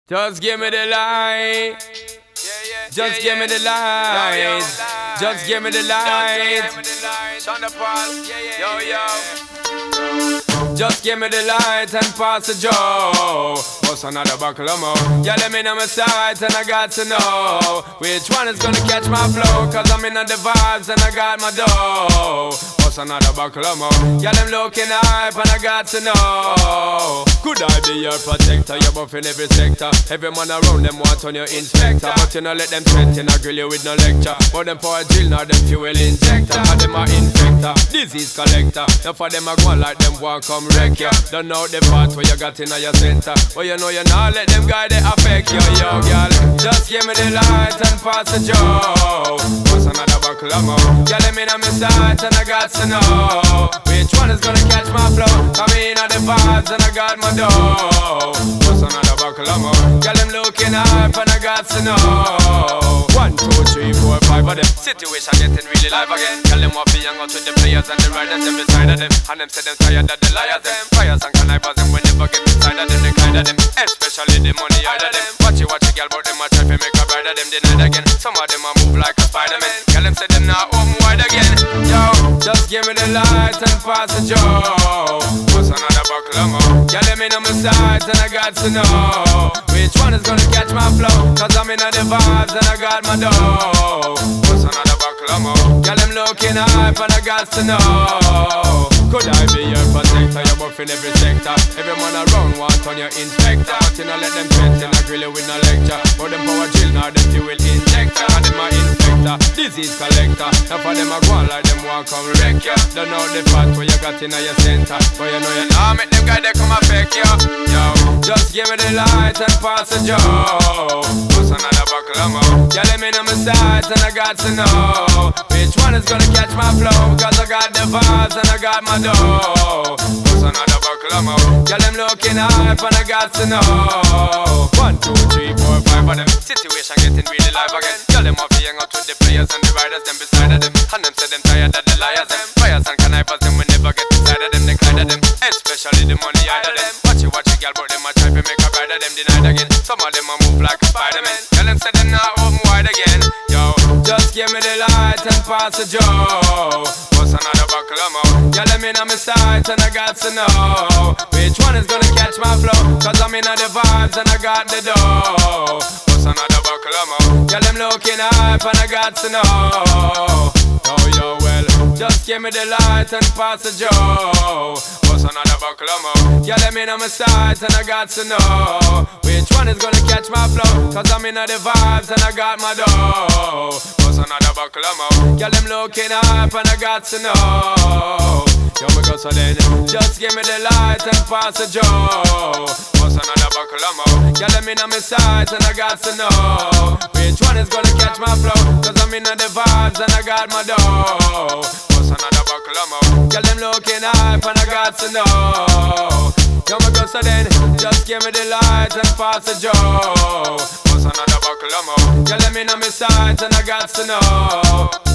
Just give me the light. Just give me the light. Just give me the light. Just give me the light and pass the joe. What's another buckle of more? Yeah, let me know my sight and I got to know which one is gonna catch my flow. Cause I'm in the vibes and I got my dough. What's another buckle of more? Yeah, them looking hype and I got to know. Could I be your protector? You're buff in every sector. Every man around them want on your inspector. But you know let them threaten, I grill you with no lecture. But them for a drill, now them fuel injector. And them a infector, disease collector. Now for them a go like them want come wreck ya. Don't know the part where you got in your center. But you know you not let them guy they affect you, yo, girl. Just give me the light and pass the joe. What's another buckle of more? Girl, let me know my sight and I got to know which one is gonna catch my flow. Come in on the vibes and I got my dough. What's another buckle of more? Girl, I'm looking hype and I got to know 1, 2, 3, 4, 5 of them. Situation getting really live again. Girl, them want to hang out with the players and the riders them beside of them. And them say them tired of the liars them. Fires and connivers them when never get inside of them. They kind of them, especially the money out of them. Watch it, girl, but them a try to make a bride of them denied again. Some of them a move like a Spider-Man. Girl, them say them not open wide again. Yo, just give me the light and pass the joe. What's another buckle of more? Girl, let me know my sight and I got to know which one is gonna catch my flow. Cause I'm in the vibes and I got my dough. What's another buckle of more? Girl, I'm looking hype and I got to know. Could I be your protector? You're buff in every sector. Every man around want on your inspector. But you know let them threaten, I grill you with no lecture. But them power drill, now them fuel injector. And them a infector, disease collector. Now for them a go on like them want come wreck ya. Don't know the part where you got in your center. But you know you nah make them guys they come affect ya. Yo, just give me the light and pass the joe. What's another buckle of more? Yeah, let me know my sight and I got to know which one is gonna catch my flow. Cause I got the vibes and I got my dough. What's another buckle of more? Girl, them looking hype and I got to know 1, 2, 3, 4, 5 of them. Situation getting really live again. Girl, them want to hang out with the players and the riders them beside of them. And them say them tired of the liars them. Fires and connivers them we never get inside of them. They kind of them, especially the money out of them. Watch it, girl, but them a try to make a bride of them denied again. Some of them a move like a Spider-Man. Girl, them say them not open wide again. Yo, just give me the light and pass the joe. What's another buckle of more? Yeah, let me know my sight and I got to know which one is gonna catch my flow. Cause I'm in the vibes and I got the dough. What's another buckle of more? Yeah, them looking hype and I got to know. Yo, well, just give me the light and pass the joe. What's another buckle of more? Yeah, let me know my sight and I got to know which one is gonna catch my flow. Cause I'm in the vibes and I got my dough. What's another buckle of more? Yeah, them looking hype and I got to know. Yo, we go so then, just give me the light and pass the joe. What's another buckle of more? Yeah, let me know my sight and I got to know which one is gonna catch my flow. Cause I'm in the vibes and I got my dough. What's another buckle of more? Yeah, them looking hype and I got to know. Yo, we go so then, just give me the light and pass the joe. What's another buckle of more? Yeah, let me know my sight and I got to know.